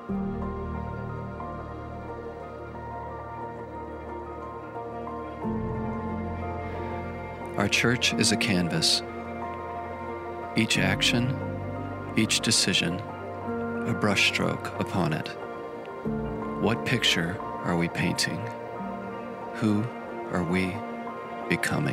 Our church is a canvas. Each action, each decision, a brushstroke upon it. What picture are we painting? Who are we becoming?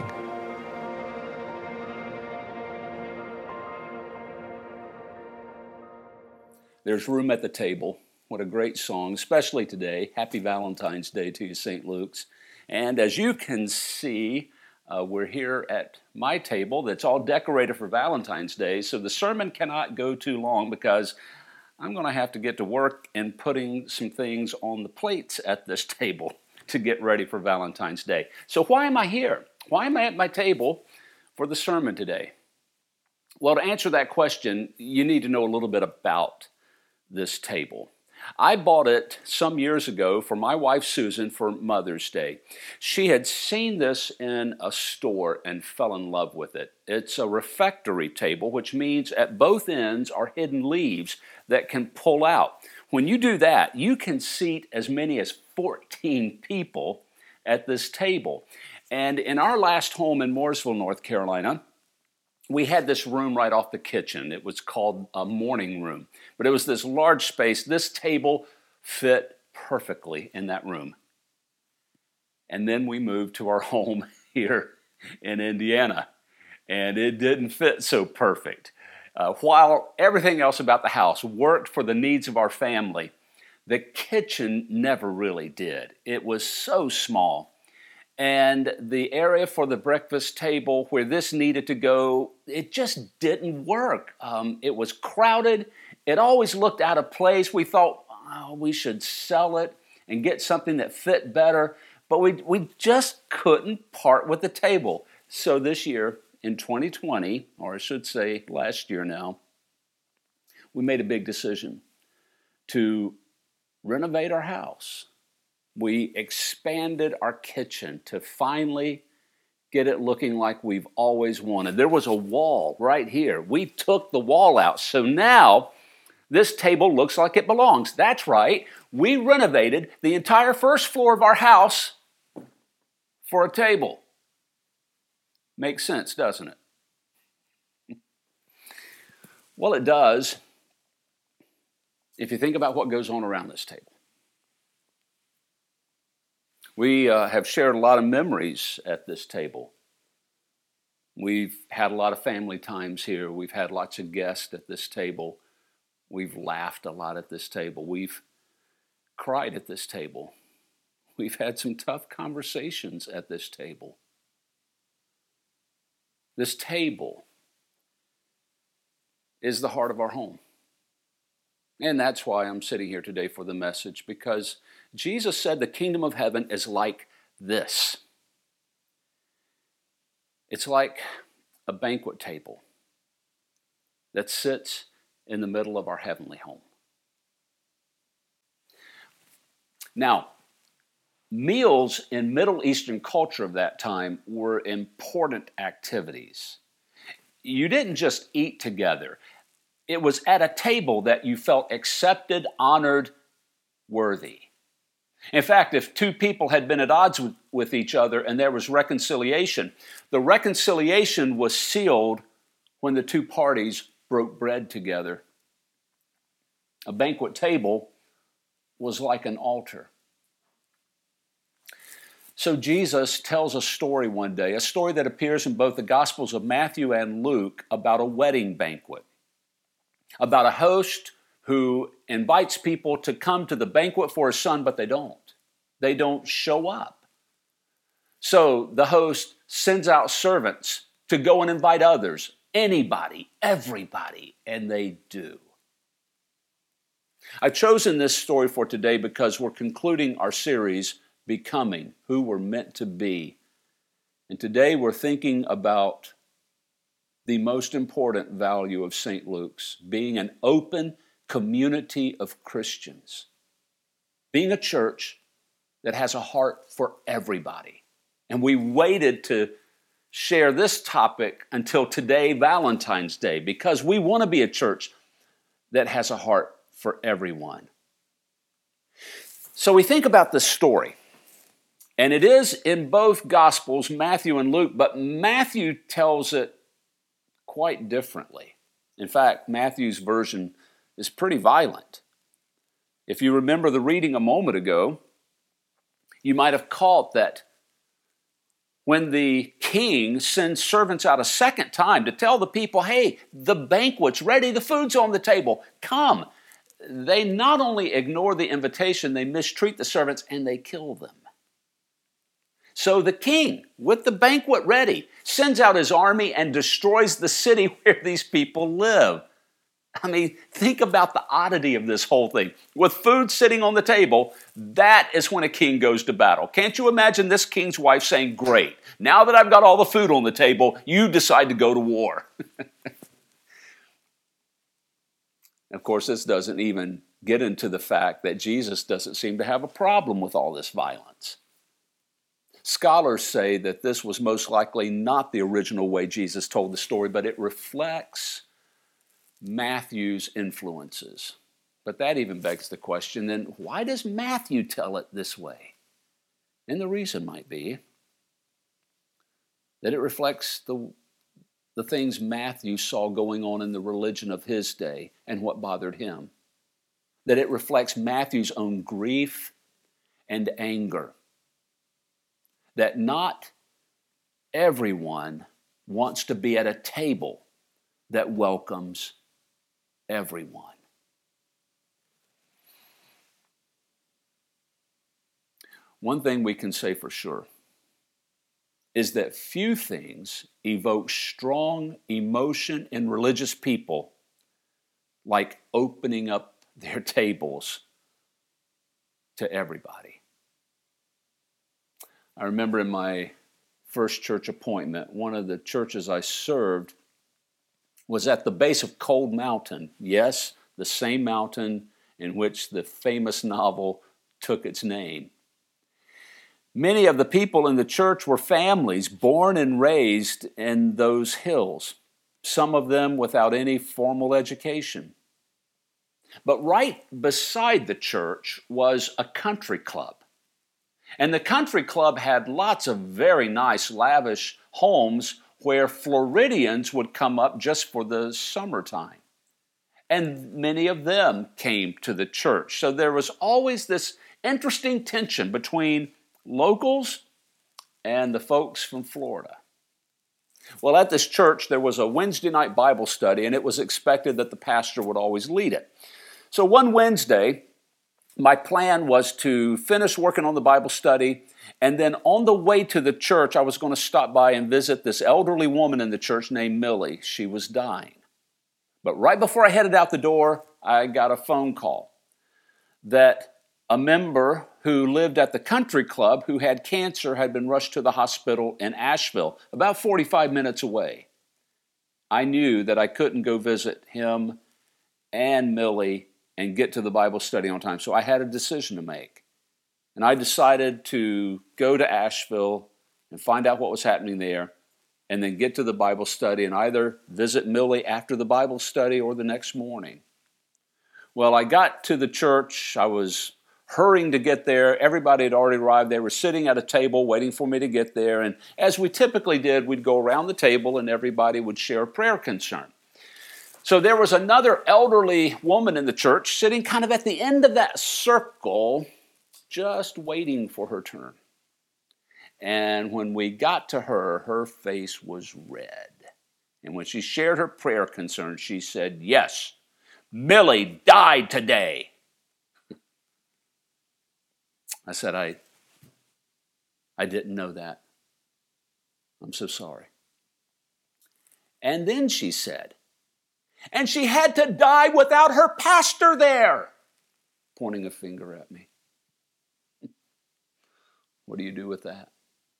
There's room at the table. What a great song, especially today. Happy Valentine's Day to you, St. Luke's. And as you can see, we're here at my table that's all decorated for Valentine's Day, so the sermon cannot go too long because I'm going to have to get to work and putting some things on the plates at this table to get ready for Valentine's Day. So why am I here? Why am I at my table for the sermon today? Well, to answer that question, you need to know a little bit about this table. I bought it some years ago for my wife Susan for Mother's Day. She had seen this in a store and fell in love with it. It's a refectory table, which means at both ends are hidden leaves that can pull out. When you do that, you can seat as many as 14 people at this table. And in our last home in Mooresville, North Carolina, we had this room right off the kitchen. It was called a morning room. But it was this large space. This table fit perfectly in that room. And then we moved to our home here in Indiana. And it didn't fit so perfect. While everything else about the house worked for the needs of our family, the kitchen never really did. It was so small. And the area for the breakfast table where this needed to go, it just didn't work. It was crowded. It always looked out of place. We thought, we should sell it and get something that fit better. But we just couldn't part with the table. So this year, in 2020, or I should say last year now, we made a big decision to renovate our house. We expanded our kitchen to finally get it looking like we've always wanted. There was a wall right here. We took the wall out. So now this table looks like it belongs. That's right. We renovated the entire first floor of our house for a table. Makes sense, doesn't it? Well, it does if you think about what goes on around this table. We have shared a lot of memories at this table. We've had a lot of family times here. We've had lots of guests at this table. We've laughed a lot at this table. We've cried at this table. We've had some tough conversations at this table. This table is the heart of our home. And that's why I'm sitting here today for the message, because Jesus said the kingdom of heaven is like this. It's like a banquet table that sits in the middle of our heavenly home. Now, meals in Middle Eastern culture of that time were important activities. You didn't just eat together. It was at a table that you felt accepted, honored, worthy. In fact, if two people had been at odds with each other and there was reconciliation, the reconciliation was sealed when the two parties broke bread together. A banquet table was like an altar. So Jesus tells a story one day, a story that appears in both the Gospels of Matthew and Luke, about a wedding banquet, about a host who invites people to come to the banquet for his son, but they don't. They don't show up. So the host sends out servants to go and invite others, anybody, everybody, and they do. I've chosen this story for today because we're concluding our series, Becoming Who We're Meant to Be. And today we're thinking about the most important value of St. Luke's, being an open community of Christians, being a church that has a heart for everybody. And we waited to share this topic until today, Valentine's Day, because we want to be a church that has a heart for everyone. So we think about this story, and it is in both Gospels, Matthew and Luke, but Matthew tells it quite differently. In fact, Matthew's version is pretty violent. If you remember the reading a moment ago, you might have caught that when the king sends servants out a second time to tell the people, hey, the banquet's ready, the food's on the table, come. They not only ignore the invitation, they mistreat the servants and they kill them. So the king, with the banquet ready, sends out his army and destroys the city where these people live. I mean, think about the oddity of this whole thing. With food sitting on the table, that is when a king goes to battle. Can't you imagine this king's wife saying, great, now that I've got all the food on the table, you decide to go to war. Of course, this doesn't even get into the fact that Jesus doesn't seem to have a problem with all this violence. Scholars say that this was most likely not the original way Jesus told the story, but it reflects Matthew's influences. But that even begs the question, then why does Matthew tell it this way? And the reason might be that it reflects the things Matthew saw going on in the religion of his day and what bothered him. That it reflects Matthew's own grief and anger. That not everyone wants to be at a table that welcomes everyone. One thing we can say for sure is that few things evoke strong emotion in religious people like opening up their tables to everybody. I remember in my first church appointment, one of the churches I served was at the base of Cold Mountain. Yes, the same mountain in which the famous novel took its name. Many of the people in the church were families born and raised in those hills, some of them without any formal education. But right beside the church was a country club. And the country club had lots of very nice, lavish homes where Floridians would come up just for the summertime. And many of them came to the church. So there was always this interesting tension between locals and the folks from Florida. Well, at this church, there was a Wednesday night Bible study, and it was expected that the pastor would always lead it. So one Wednesday, my plan was to finish working on the Bible study, and then on the way to the church, I was going to stop by and visit this elderly woman in the church named Millie. She was dying. But right before I headed out the door, I got a phone call that a member who lived at the country club who had cancer had been rushed to the hospital in Asheville, about 45 minutes away. I knew that I couldn't go visit him and Millie and get to the Bible study on time, so I had a decision to make. And I decided to go to Asheville and find out what was happening there, and then get to the Bible study and either visit Millie after the Bible study or the next morning. Well, I got to the church. I was hurrying to get there. Everybody had already arrived. They were sitting at a table waiting for me to get there. And as we typically did, we'd go around the table and everybody would share a prayer concern. So there was another elderly woman in the church sitting kind of at the end of that circle, just waiting for her turn. And when we got to her, her face was red. And when she shared her prayer concern, she said, "Yes, Millie died today." I said, I didn't know that. I'm so sorry. And then she said, "And she had to die without her pastor there," pointing a finger at me. What do you do with that?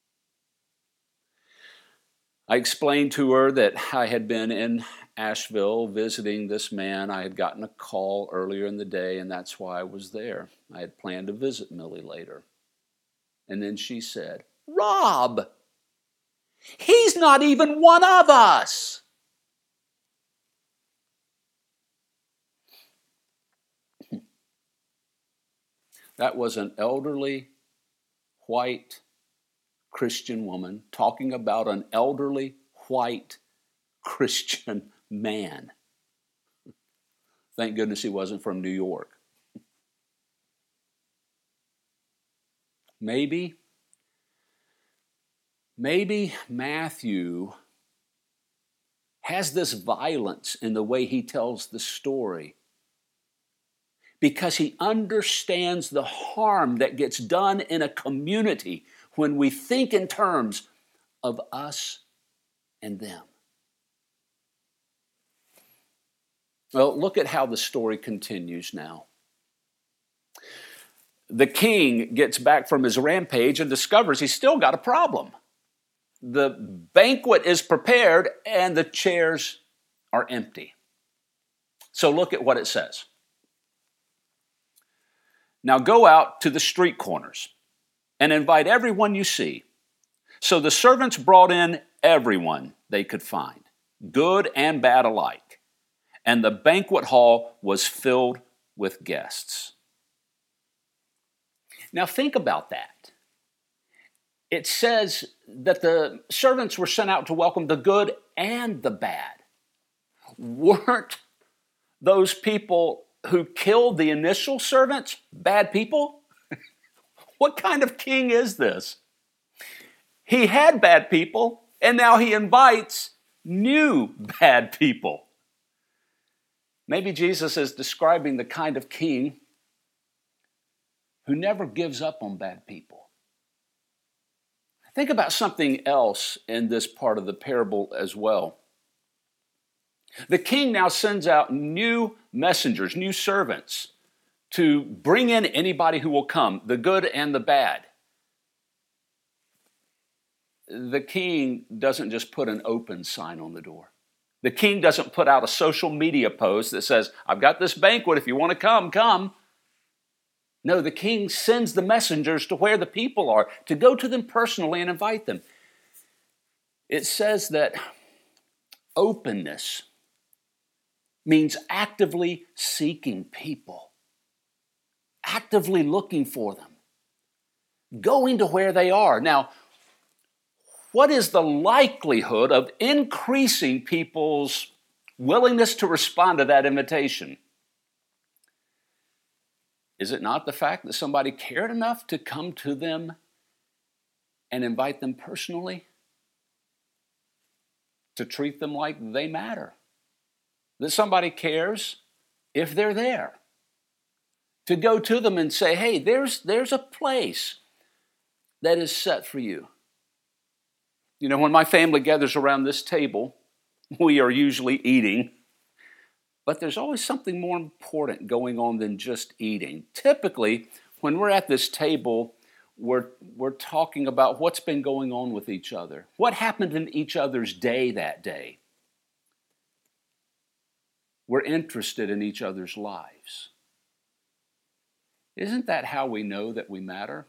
I explained to her that I had been in Asheville visiting this man. I had gotten a call earlier in the day, and that's why I was there. I had planned to visit Millie later. And then she said, "Rob, he's not even one of us." That was an elderly, white Christian woman talking about an elderly, white Christian man. Thank goodness he wasn't from New York. Maybe Matthew has this violence in the way he tells the story because he understands the harm that gets done in a community when we think in terms of us and them. Well, look at how the story continues now. The king gets back from his rampage and discovers he's still got a problem. The banquet is prepared and the chairs are empty. So look at what it says. Now go out to the street corners and invite everyone you see. So the servants brought in everyone they could find, good and bad alike, and the banquet hall was filled with guests. Now think about that. It says that the servants were sent out to welcome the good and the bad. Weren't those people who killed the initial servants bad people? What kind of king is this? He had bad people, and now he invites new bad people. Maybe Jesus is describing the kind of king who never gives up on bad people. Think about something else in this part of the parable as well. The king now sends out new messengers, new servants, to bring in anybody who will come, the good and the bad. The king doesn't just put an open sign on the door. The king doesn't put out a social media post that says, I've got this banquet, if you want to come, come. No, the king sends the messengers to where the people are, to go to them personally and invite them. It says that openness means actively seeking people, actively looking for them, going to where they are. Now, what is the likelihood of increasing people's willingness to respond to that invitation? Is it not the fact that somebody cared enough to come to them and invite them personally? To treat them like they matter? That somebody cares if they're there? To go to them and say, hey, there's a place that is set for you. You know, when my family gathers around this table, we are usually eating. But there's always something more important going on than just eating. Typically, when we're at this table, we're talking about what's been going on with each other. What happened in each other's day that day? We're interested in each other's lives. Isn't that how we know that we matter?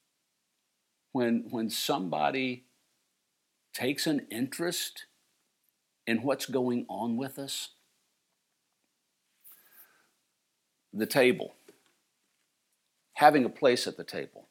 When somebody takes an interest in what's going on with us? The table, having a place at the table,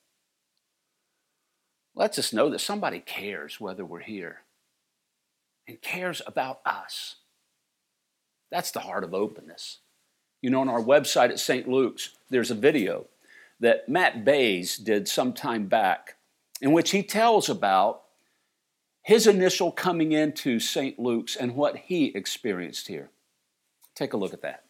lets us know that somebody cares whether we're here and cares about us. That's the heart of openness. You know, on our website at St. Luke's, there's a video that Matt Bays did some time back in which he tells about his initial coming into St. Luke's and what he experienced here. Take a look at that.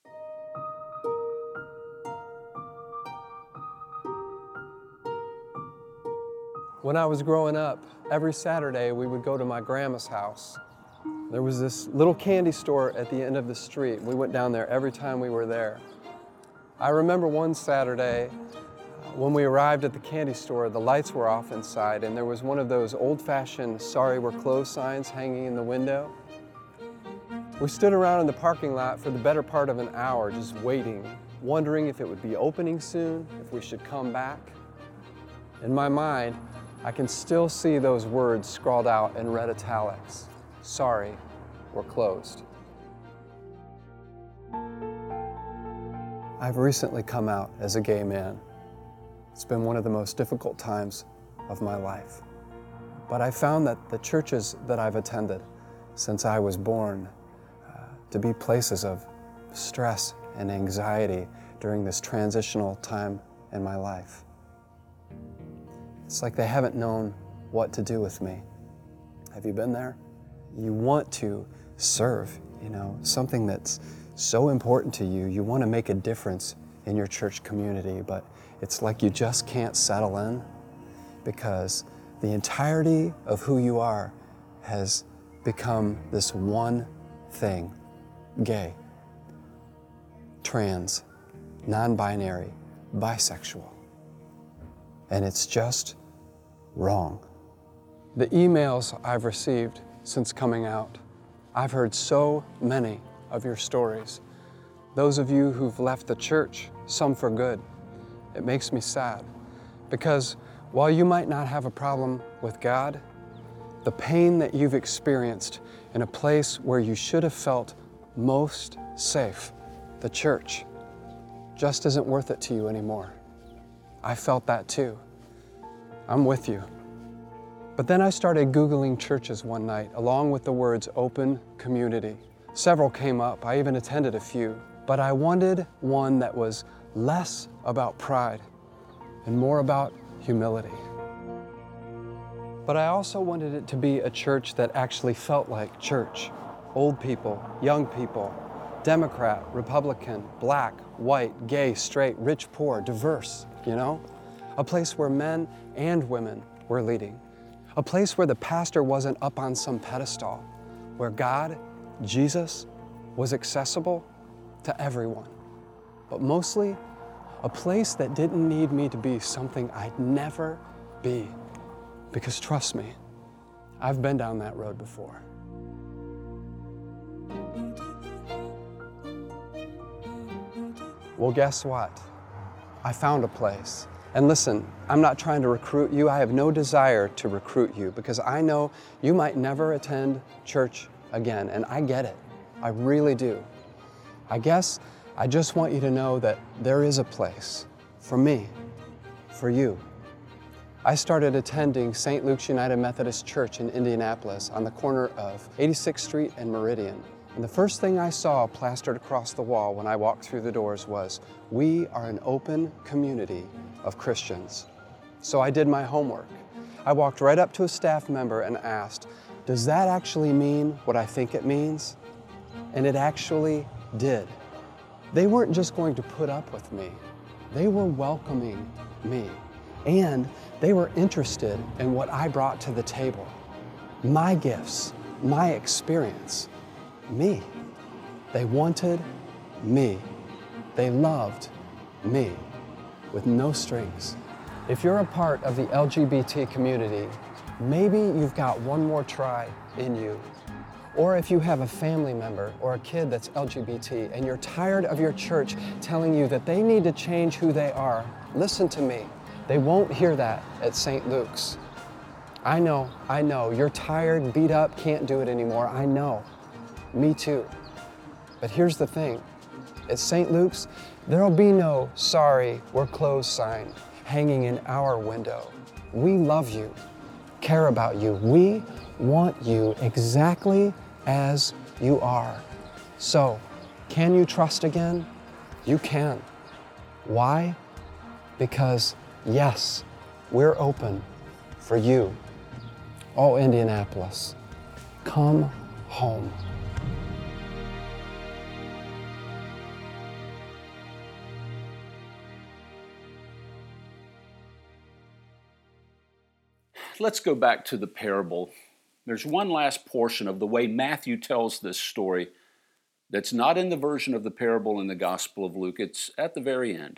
When I was growing up, every Saturday we would go to my grandma's house. There was this little candy store at the end of the street. We went down there every time we were there. I remember one Saturday when we arrived at the candy store, the lights were off inside and there was one of those old-fashioned "Sorry We're Closed" signs hanging in the window. We stood around in the parking lot for the better part of an hour just waiting, wondering if it would be opening soon, if we should come back. In my mind, I can still see those words scrawled out in red italics. Sorry, we're closed. I've recently come out as a gay man. It's been one of the most difficult times of my life. But I found that the churches that I've attended since I was born to be places of stress and anxiety during this transitional time in my life. It's like they haven't known what to do with me. Have you been there? You want to serve, something that's so important to you. You want to make a difference in your church community, but it's like you just can't settle in because the entirety of who you are has become this one thing: gay, trans, non-binary, bisexual. And it's just wrong. The emails I've received since coming out, I've heard so many of your stories. Those of you who've left the church, some for good. It makes me sad because while you might not have a problem with God, the pain that you've experienced in a place where you should have felt most safe, the church, just isn't worth it to you anymore. I felt that too. I'm with you. But then I started Googling churches one night, along with the words open community. Several came up. I even attended a few. But I wanted one that was less about pride and more about humility. But I also wanted it to be a church that actually felt like church. Old people, young people, Democrat, Republican, black, white, gay, straight, rich, poor, diverse, A place where men and women were leading. A place where the pastor wasn't up on some pedestal, where God, Jesus, was accessible to everyone. But mostly, a place that didn't need me to be something I'd never be. Because trust me, I've been down that road before. Well, guess what? I found a place. And listen, I'm not trying to recruit you. I have no desire to recruit you because I know you might never attend church again, and I get it. I really do. I guess I just want you to know that there is a place for me, for you. I started attending St. Luke's United Methodist Church in Indianapolis on the corner of 86th Street and Meridian. And the first thing I saw plastered across the wall when I walked through the doors was, "We are an open community of Christians." So I did my homework. I walked right up to a staff member and asked, "Does that actually mean what I think it means?" And it actually did. They weren't just going to put up with me. They were welcoming me. And they were interested in what I brought to the table. My gifts, my experience, me. They wanted me. They loved me with no strings. If you're a part of the LGBT community, maybe you've got one more try in you. Or if you have a family member or a kid that's LGBT and you're tired of your church telling you that they need to change who they are, listen to me. They won't hear that at St. Luke's. I know, you're tired, beat up, can't do it anymore, I know. Me too. But here's the thing. At St. Luke's, there'll be no "sorry, we're closed" sign hanging in our window. We love you, care about you. We want you exactly as you are. So, can you trust again? You can. Why? Because, yes, we're open for you. Oh, Indianapolis, come home. Let's go back to the parable. There's one last portion of the way Matthew tells this story that's not in the version of the parable in the Gospel of Luke. It's at the very end.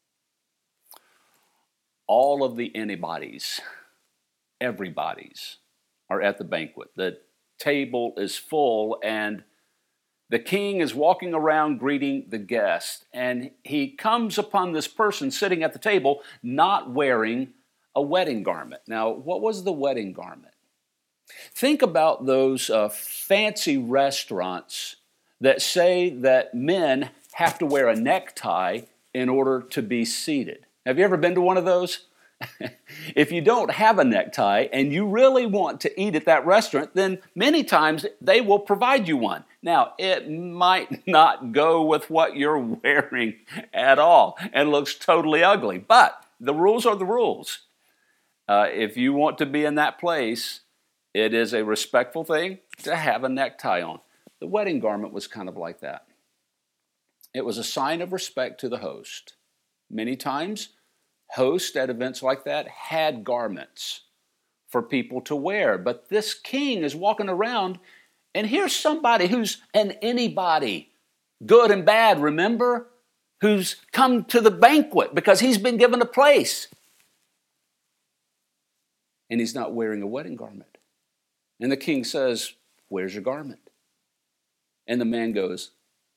All of the anybody's, everybody's, are at the banquet. The table is full, and the king is walking around greeting the guest, and he comes upon this person sitting at the table not wearing a wedding garment. Now, what was the wedding garment? Think about those fancy restaurants that say that men have to wear a necktie in order to be seated. Have you ever been to one of those? If you don't have a necktie and you really want to eat at that restaurant, then many times they will provide you one. Now, it might not go with what you're wearing at all and looks totally ugly, but the rules are the rules. If you want to be in that place, it is a respectful thing to have a necktie on. The wedding garment was kind of like that. It was a sign of respect to the host. Many times, hosts at events like that had garments for people to wear. But this king is walking around, and here's somebody who's an anybody, good and bad, remember? Who's come to the banquet because he's been given a place. And he's not wearing a wedding garment. And the king says, "Where's your garment?" And the man goes,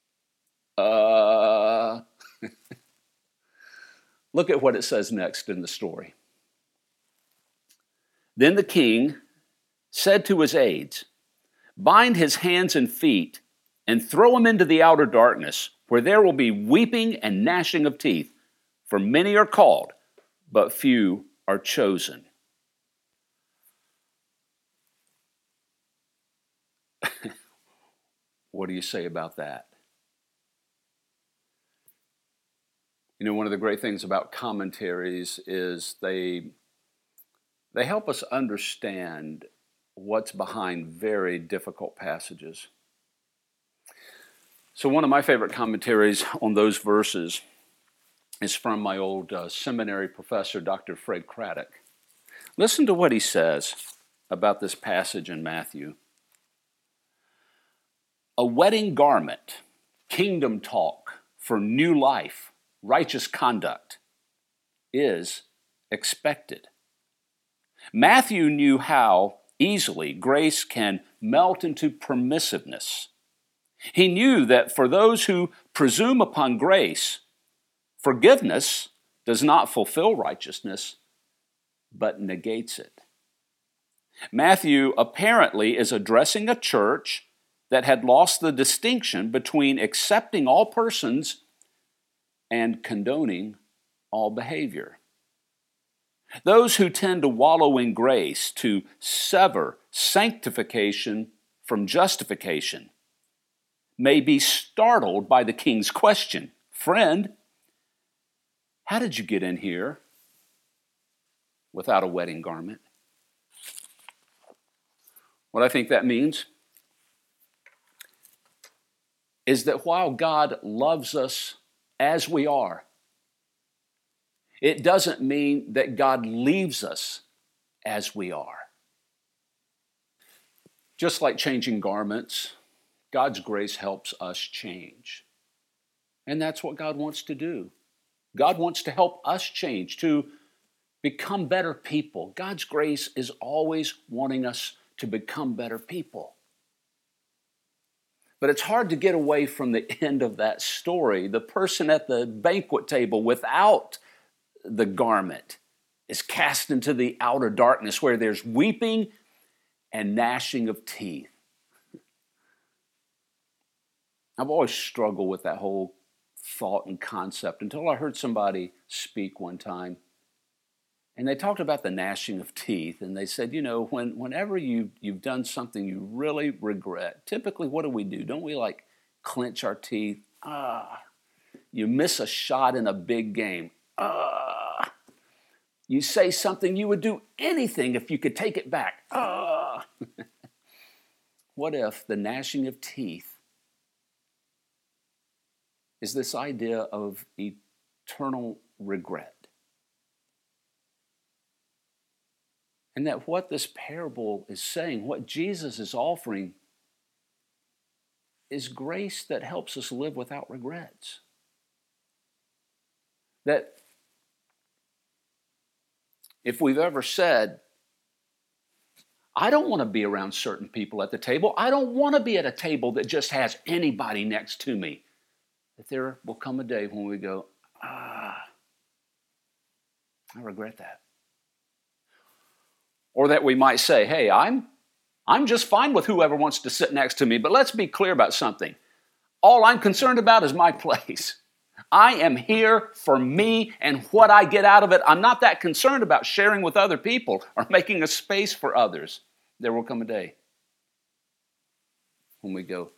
Look at what it says next in the story. Then the king said to his aides, "Bind his hands and feet and throw him into the outer darkness, where there will be weeping and gnashing of teeth, for many are called, but few are chosen." What do you say about that? You know, one of the great things about commentaries is they help us understand what's behind very difficult passages. So one of my favorite commentaries on those verses is from my old seminary professor, Dr. Fred Craddock. Listen to what he says about this passage in Matthew. A wedding garment, kingdom talk for new life, righteous conduct is expected. Matthew knew how easily grace can melt into permissiveness. He knew that for those who presume upon grace, forgiveness does not fulfill righteousness, but negates it. Matthew apparently is addressing a church that had lost the distinction between accepting all persons and condoning all behavior. Those who tend to wallow in grace, to sever sanctification from justification, may be startled by the king's question, "Friend, how did you get in here without a wedding garment?" What I think that means is that while God loves us as we are, it doesn't mean that God leaves us as we are. Just like changing garments, God's grace helps us change. And that's what God wants to do. God wants to help us change, to become better people. God's grace is always wanting us to become better people. But it's hard to get away from the end of that story. The person at the banquet table without the garment is cast into the outer darkness where there's weeping and gnashing of teeth. I've always struggled with that whole thought and concept until I heard somebody speak one time. And they talked about the gnashing of teeth, and they said, you know, whenever you've done something you really regret, typically what do? Don't we like clench our teeth? You miss a shot in a big game. You say something you would do anything if you could take it back. What if the gnashing of teeth is this idea of eternal regret? And that what this parable is saying, what Jesus is offering, is grace that helps us live without regrets. That if we've ever said, I don't want to be around certain people at the table, I don't want to be at a table that just has anybody next to me, that there will come a day when we go, I regret that. Or that we might say, hey, I'm just fine with whoever wants to sit next to me, but let's be clear about something. All I'm concerned about is my place. I am here for me and what I get out of it. I'm not that concerned about sharing with other people or making a space for others. There will come a day when we go,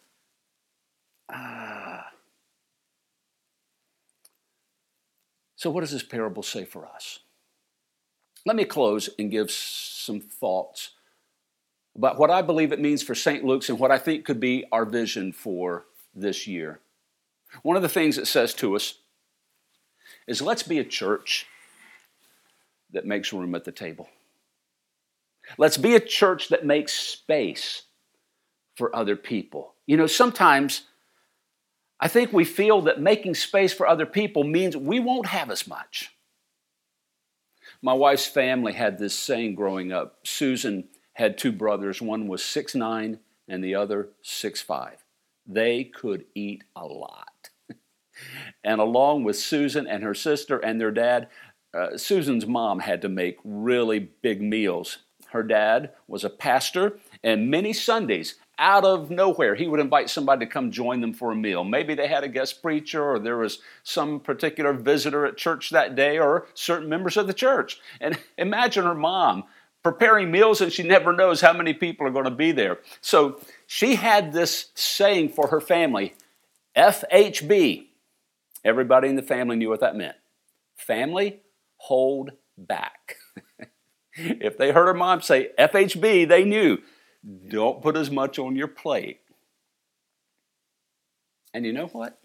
So what does this parable say for us? Let me close and give some thoughts about what I believe it means for St. Luke's and what I think could be our vision for this year. One of the things it says to us is let's be a church that makes room at the table. Let's be a church that makes space for other people. You know, sometimes I think we feel that making space for other people means we won't have as much. My wife's family had this saying growing up. Susan had two brothers. One was 6'9" and the other 6'5". They could eat a lot. And along with Susan and her sister and their dad, Susan's mom had to make really big meals. Her dad was a pastor, and many Sundays, out of nowhere, he would invite somebody to come join them for a meal. Maybe they had a guest preacher, or there was some particular visitor at church that day, or certain members of the church. And imagine her mom preparing meals, and she never knows how many people are going to be there. So she had this saying for her family, FHB. Everybody in the family knew what that meant. Family, hold back. If they heard her mom say FHB, they knew, don't put as much on your plate. And you know what?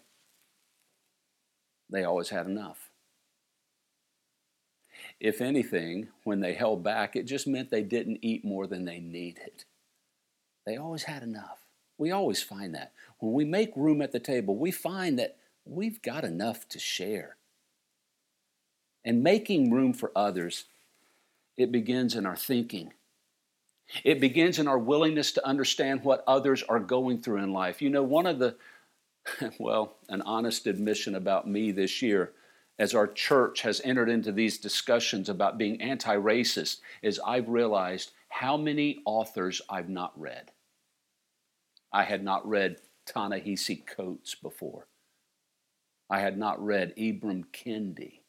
They always had enough. If anything, when they held back, it just meant they didn't eat more than they needed. They always had enough. We always find that. When we make room at the table, we find that we've got enough to share. And making room for others, it begins in our thinking. It begins in our willingness to understand what others are going through in life. You know, one of the, an honest admission about me this year, as our church has entered into these discussions about being anti-racist, is I've realized how many authors I've not read. I had not read Ta-Nehisi Coates before. I had not read Ibram Kendi.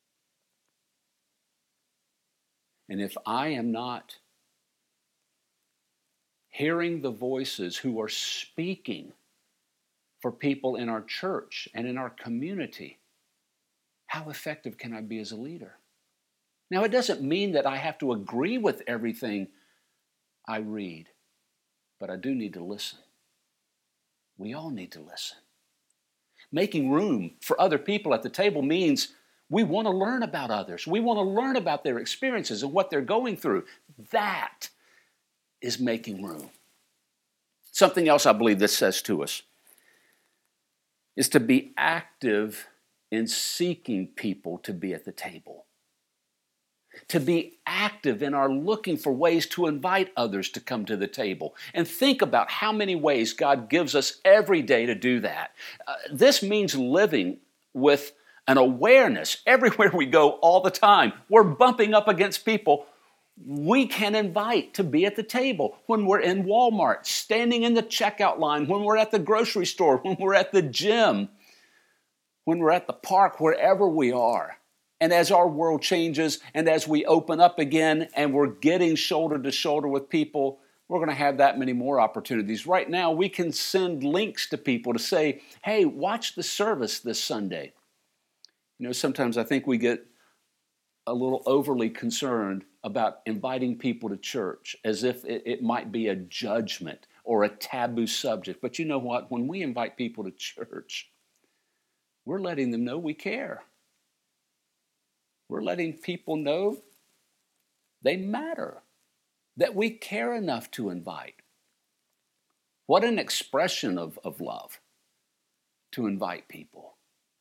And if I am not hearing the voices who are speaking for people in our church and in our community, how effective can I be as a leader? Now, it doesn't mean that I have to agree with everything I read, but I do need to listen. We all need to listen. Making room for other people at the table means we want to learn about others. We want to learn about their experiences and what they're going through. That is making room. Something else I believe this says to us is to be active in seeking people to be at the table. To be active in our looking for ways to invite others to come to the table. And think about how many ways God gives us every day to do that. This means living with an awareness everywhere we go all the time. We're bumping up against people we can invite to be at the table. When we're in Walmart, standing in the checkout line, when we're at the grocery store, when we're at the gym, when we're at the park, wherever we are. And as our world changes and as we open up again and we're getting shoulder to shoulder with people, we're going to have that many more opportunities. Right now, we can send links to people to say, hey, watch the service this Sunday. You know, sometimes I think we get a little overly concerned about inviting people to church as if it might be a judgment or a taboo subject. But you know what? When we invite people to church, we're letting them know we care. We're letting people know they matter, that we care enough to invite. What an expression of love to invite people.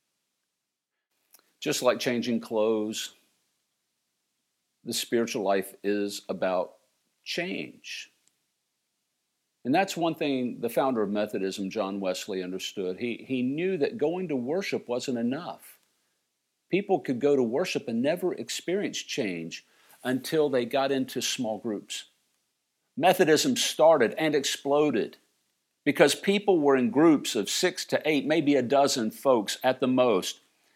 Just like changing clothes, the spiritual life is about change. And that's one thing the founder of Methodism, John Wesley, understood. He knew that going to worship wasn't enough. People could go to worship and never experience change until they got into small groups. Methodism started and exploded because people were in groups of 6 to 8, maybe a dozen folks at the most.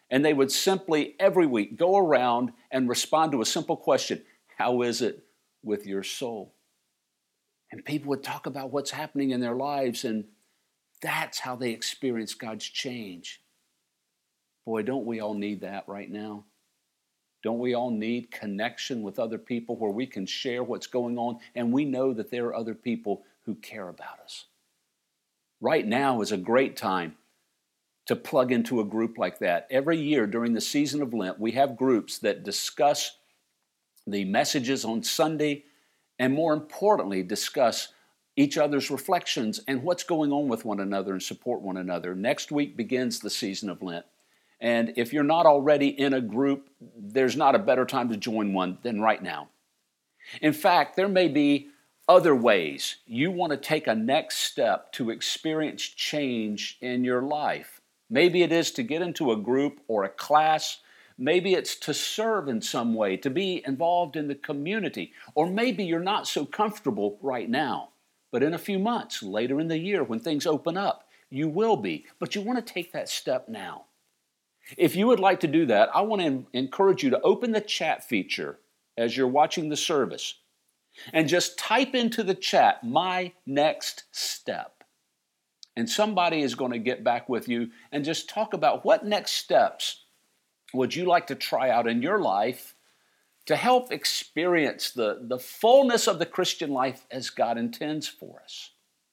And they would simply, every week, go around and respond to a simple question: how is it with your soul? And people would talk about what's happening in their lives, and that's how they experience God's change. Boy, don't we all need that right now? Don't we all need connection with other people where we can share what's going on and we know that there are other people who care about us? Right now is a great time to plug into a group like that. Every year during the season of Lent, we have groups that discuss the messages on Sunday and, more importantly, discuss each other's reflections and what's going on with one another and support one another. Next week begins the season of Lent. And if you're not already in a group, there's not a better time to join one than right now. In fact, there may be other ways you want to take a next step to experience change in your life. Maybe it is to get into a group or a class. Maybe it's to serve in some way, to be involved in the community. Or maybe you're not so comfortable right now, but in a few months, later in the year, when things open up, you will be. But you want to take that step now. If you would like to do that, I want to encourage you to open the chat feature as you're watching the service and just type into the chat, "my next step." And somebody is going to get back with you and just talk about what next steps would you like to try out in your life to help experience the fullness of the Christian life as God intends for us.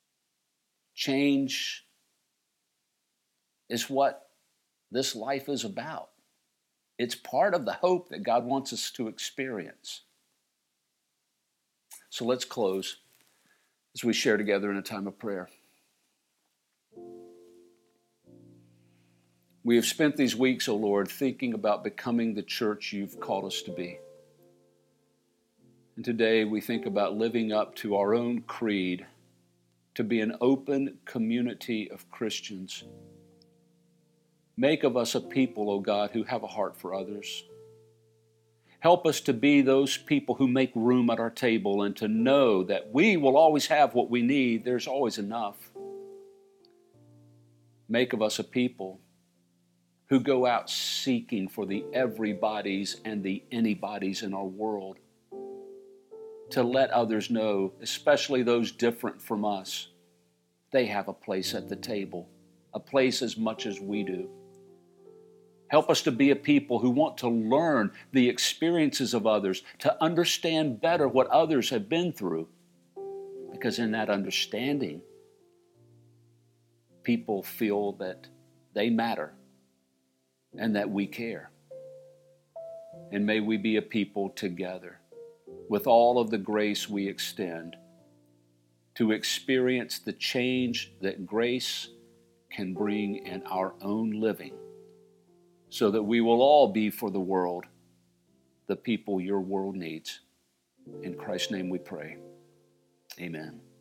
Change is what this life is about. It's part of the hope that God wants us to experience. So let's close as we share together in a time of prayer. We have spent these weeks, O Lord, thinking about becoming the church you've called us to be. And today we think about living up to our own creed, to be an open community of Christians. Make of us a people, O God, who have a heart for others. Help us to be those people who make room at our table and to know that we will always have what we need. There's always enough. Make of us a people who go out seeking for the everybodies and the anybodies in our world, to let others know, especially those different from us, they have a place at the table, a place as much as we do. Help us to be a people who want to learn the experiences of others, to understand better what others have been through, because in that understanding, people feel that they matter and that we care. And may we be a people together with all of the grace we extend to experience the change that grace can bring in our own living, so that we will all be for the world the people your world needs. In Christ's name we pray. Amen.